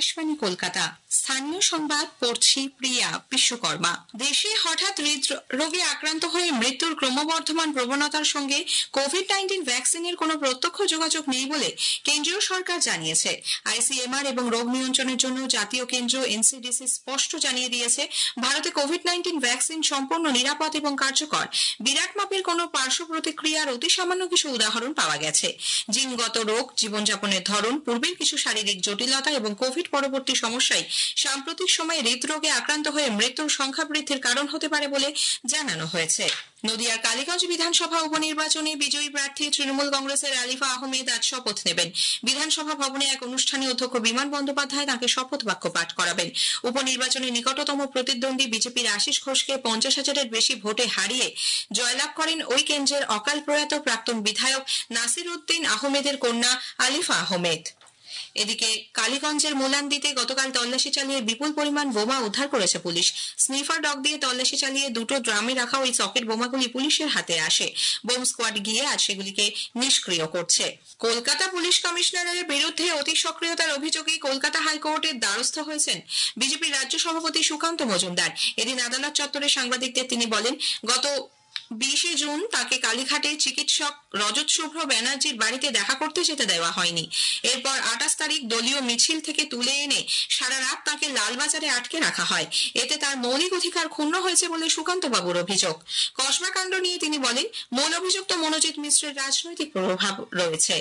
আকাশবাণী কলকাতা। স্থানীয় সংবাদ পড়ছি প্রিয়া বিশ্বকর্মা। দেশে হঠাৎ হৃদরোগে আক্রান্ত হয়ে মৃত্যুর ক্রমবর্ধমান প্রবণতার সঙ্গে কোভিড-19 ভ্যাকসিনের কোনো প্রত্যক্ষ যোগাযোগ নেই বলে কেন্দ্রীয় সরকার জানিয়েছে। আইসিএমআর এবং রোগ নিয়ন্ত্রণের জন্য জাতীয় কেন্দ্র এনসিডিসি স্পষ্ট জানিয়ে দিয়েছে, ভারতে কোভিড-19 ভ্যাকসিন সম্পূর্ণ নিরাপদ এবং কার্যকর। বিরাট মাপের কোনো পার্শ্ব প্রতিক্রিয়ার অতি সামান্য কিছু উদাহরণ পাওয়া গেছে। জিনগত রোগ, জীবনযাপনের ধরন, পূর্বের কিছু শারীরিক জটিলতা এবং কোভিড পরবর্তী সমস্যায় সাম্প্রতিক সময়ে হৃদরোগে আক্রান্ত হয়ে মৃত্যুর সংখ্যা বৃদ্ধির কারণ হতে পারে বলে জানানো হয়েছে। নদিয়ার কালীগঞ্জ বিধানসভা উপনির্বাচনে বিজয়ী প্রার্থী তৃণমূল কংগ্রেসের আলিফা আহমেদ আজ শপথ নেবেন। বিধানসভা ভবনে এক অনুষ্ঠানে অধ্যক্ষ বিমান বন্দ্যোপাধ্যায় তাঁকে শপথ বাক্য পাঠ করাবেন। উপনির্বাচনে নিকটতম প্রতিদ্বন্দ্বী বিজেপির আশিস ঘোষকে 50,000-এর বেশি ভোটে হারিয়ে জয়লাভ করেন ওই কেন্দ্রের অকাল প্রয়াত প্রাক্তন বিধায়ক নাসির উদ্দিন আহমেদের কন্যা আলিফা আহমেদ। এদিকে কালীগঞ্জের মোলান্দিতে গতকাল তল্লাশি চালিয়ে বিপুল পরিমাণ বোমা উদ্ধার করেছে পুলিশ। স্নিফার ডগ দিয়ে তল্লাশি চালিয়ে দুটো ড্রামে রাখা ওই সকেট বোমাগুলি পুলিশের হাতে আসে। বোম স্কোয়াড গিয়ে আজ সেগুলিকে নিষ্ক্রিয় করছে। কলকাতা পুলিশ কমিশনারের বিরুদ্ধে অতি সক্রিয়তার অভিযোগে কলকাতা হাইকোর্টের দ্বারস্থ হয়েছেন বিজেপির রাজ্য সভাপতি সুকান্ত মজুমদার। এদিন আদালত চত্বরে সাংবাদিকদের তিনি বলেন, গত 20 জুন তাকে কালীঘাটে চিকিৎসক রজত শুভ্র ব্যানার্জির বাড়িতে দেখা করতে যেতে দেওয়া হয়নি। এরপর 28 তারিখ দলীয় মিছিল থেকে তুলে এনে সারা রাত তাকে লালবাজারে আটকে রাখা হয়। এতে তার মৌলিক অধিকার ক্ষুণ্ণ হয়েছে বলে সুকান্ত বাবুর অভিযোগ। কসবা কাণ্ড নিয়ে তিনি বলেন, মূল অভিযুক্ত মনোজিৎ মিশ্রের রাজনৈতিক প্রভাব রয়েছে।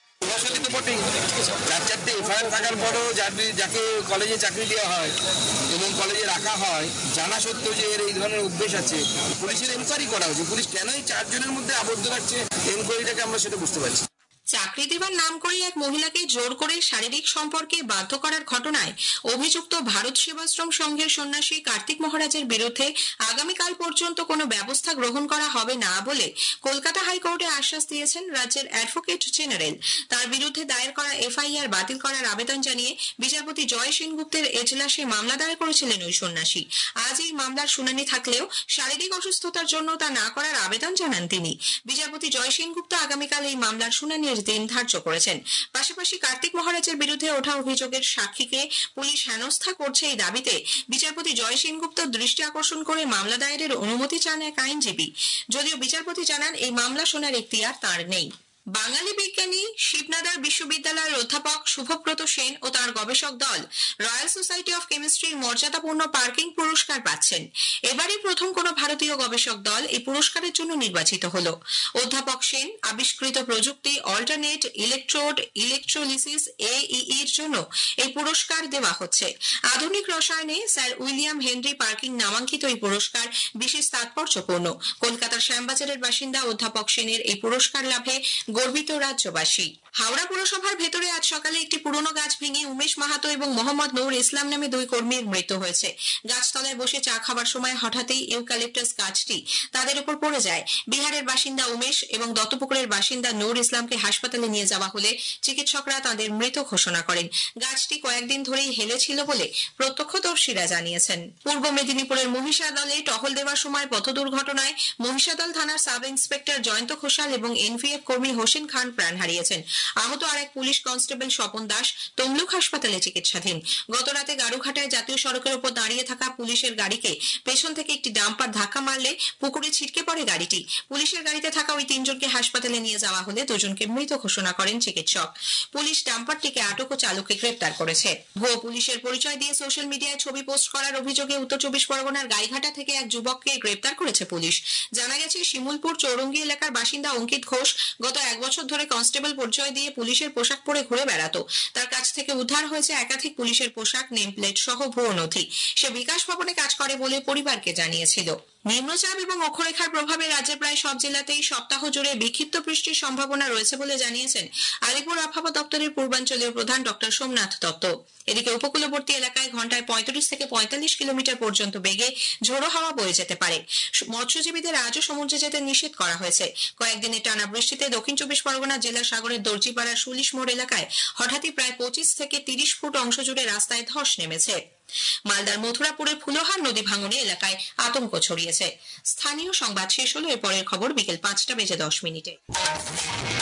চারটে এফআইআর থাকার পরও যাকে কলেজে চাকরি দেওয়া হয় এবং কলেজে রাখা হয় জানা সত্ত্বেও যে এর এই ধরনের অভ্যেস আছে, পুলিশের এনকোয়ারি করা হয়েছে। পুলিশ কেন এই 4 জনের মধ্যে আবদ্ধ রাখছে এনকোয়ারিটাকে আমরা সেটা বুঝতে পারছি। চাকরি দেবার নাম করে এক মহিলাকে জোর করে শারীরিক সম্পর্কে বাধ্য করার ঘটনায় অভিযুক্ত ভারত সেবাশ্রম সংঘের সন্ন্যাসী কার্তিক মহারাজের বিরুদ্ধে আগামীকাল পর্যন্ত কোনো ব্যবস্থা গ্রহণ করা হবে না বলে কলকাতা হাইকোর্টে আশ্বাস দিয়েছেন রাজ্যের অ্যাডভোকেট জেনারেল। তার বিরুদ্ধে দায়ের করা এফআইআর বাতিল করার আবেদন জানিয়ে বিচারপতি জয় সেনগুপ্তের এজলাসে মামলা দায়ের করেছিলেন ওই সন্ন্যাসী। আজ এই মামলার শুনানি থাকলেও শারীরিক অসুস্থতার জন্য তা না করার আবেদন জানান তিনি। বিচারপতি জয় সেনগুপ্ত আগামীকাল এই মামলার শুনানির দিন ধার্য করেছেন। পাশাপাশি কার্তিক মহারাজের বিরুদ্ধে ওঠা অভিযোগের সাক্ষীকে পুলিশ হেনস্থা করছে এই দাবিতে বিচারপতি জয় সেনগুপ্ত দৃষ্টি আকর্ষণ করে মামলা দায়েরের অনুমতি চান এক আইনজীবী। যদিও বিচারপতি জানান এই মামলা শোনার এখতিয়ার তার নেই। বাঙালি বিজ্ঞানী শিবনাদার বিশ্ববিদ্যালয়ের অধ্যাপক শুভব্রত সেন ও তার গবেষক দল রয়্যাল সোসাইটি অফ কেমিস্ট্রির মর্যাদাপূর্ণ পার্কিং পুরস্কার পাচ্ছেন। এবারই প্রথম কোনো ভারতীয় গবেষক দল এই পুরস্কারের জন্য নির্বাচিত হল। অধ্যাপক সেন আবিষ্কৃত প্রযুক্তি অল্টারনেট ইলেকট্রোড ইলেকট্রোলিসিস AEEর জন্য এই পুরস্কার দেওয়া হচ্ছে। আধুনিক রসায়নে স্যার উইলিয়াম হেনরি পার্কিং নামাঙ্কিত এই পুরস্কার বিশেষ তাৎপর্যপূর্ণ। কলকাতার শ্যামবাজারের বাসিন্দা অধ্যাপক সেনের এই পুরস্কার লাভে গর্বিত রাজ্যবাসী। হাওড়া পুরসভার ভেতরে আজ সকালে একটি পুরনো গাছ ভেঙে উমেশ মাহাতো এবং মোহাম্মদ নূর ইসলাম নামে 2 কর্মীর মৃত্যু হয়েছে। গাছতলায় বসে চা খাবার সময় হঠাৎই ইউক্যালিপটাস গাছটি তাদের উপর পড়ে যায়। বিহারের বাসিন্দা উমেশ এবং দত্তপুকুরের বাসিন্দা নূর ইসলামকে হাসপাতালে নিয়ে যাওয়া হলে চিকিৎসকরা তাদের মৃত ঘোষণা করেন। গাছটি কয়েকদিন ধরেই হেলেছিল বলে প্রত্যক্ষদর্শীরা জানিয়েছেন। পূর্ব মেদিনীপুরের মহিষাদলে টহল দেওয়ার সময় পথ দুর্ঘটনায় মহিষাদল থানার সাব ইন্সপেক্টর জয়ন্ত ঘোষাল এবং এনভিএফ কর্মী হোসেন খান প্রাণ হারিয়েছেন। আহত আরেক পুলিশ কনস্টেবল স্বপন দাস তমলুক হাসপাতালে চিকিৎসাধীন। গতরাতে গারুঘাটায় জাতীয় সড়কের উপর দাঁড়িয়ে থাকা পুলিশের গাড়িকে পেছন থেকে একটি ডাম্পার ধাক্কা মারলে পুকুরে ছিটকে পড়ে গাড়িটি। পুলিশের গাড়িতে থাকা ওই 3 জনকে হাসপাতালে নিয়ে যাওয়া হলে 2 জনকে মৃত ঘোষণা করেন চিকিৎসক। পুলিশ ডাম্পারটিকে আটক ও চালককে গ্রেপ্তার করেছে। ভুয়ো পুলিশের পরিচয় দিয়ে সোশ্যাল মিডিয়ায় ছবি পোস্ট করার অভিযোগে উত্তর 24 পরগনার গাইঘাটা থেকে এক যুবককে গ্রেপ্তার করেছে পুলিশ। জানা গেছে, শিমুলপুর চৌরঙ্গি এলাকার বাসিন্দা অঙ্কিত ঘোষ গত 1 বছর ধরে কনস্টেবল পরিচয় দিয়ে পুলিশের পোশাক পরে ঘুরে বেড়াতো। তার কাছ থেকে উদ্ধার হয়েছে একাধিক পুলিশের পোশাক, নেম প্লেট সহ ভুয়ো নথি। সে বিকাশ ভবনে কাজ করে বলে পরিবারকে জানিয়েছিল। নিম্নচাপ এবং অক্ষরেখার প্রভাবে রাজ্যের প্রায় সব জেলাতেই সপ্তাহ জুড়ে বিক্ষিপ্ত বৃষ্টির সম্ভাবনা রয়েছে বলে জানিয়েছেন আলিপুর আবহাওয়া দপ্তরের পূর্বাঞ্চলীয় প্রধান ডক্টর সোমনাথ দত্ত। এদিকে উপকূলবর্তী এলাকায় ঘন্টায় 35 থেকে 45 কিলোমিটার পর্যন্ত বেগে ঝোড়ো হাওয়া বয়ে যেতে পারে। মৎস্যজীবীদের আজও সমুদ্রে যেতে নিষেধ করা হয়েছে। কয়েকদিনের টানা বৃষ্টিতে দক্ষিণ 24 পরগনা জেলার সাগরের দর্জিপাড়ার সুলিশ মোড় এলাকায় হঠাৎই প্রায় 25 থেকে 30 ফুট অংশ জুড়ে রাস্তায় ধস নেমেছে। মালদার মথুরাপুরের ফুলোহার নদী ভাঙনে এলাকায় আতঙ্ক ছড়িয়েছে। স্থানীয় সংবাদ শেষ হলো। এরপরের খবর বিকেল 5টা বেজে 10 মিনিটে।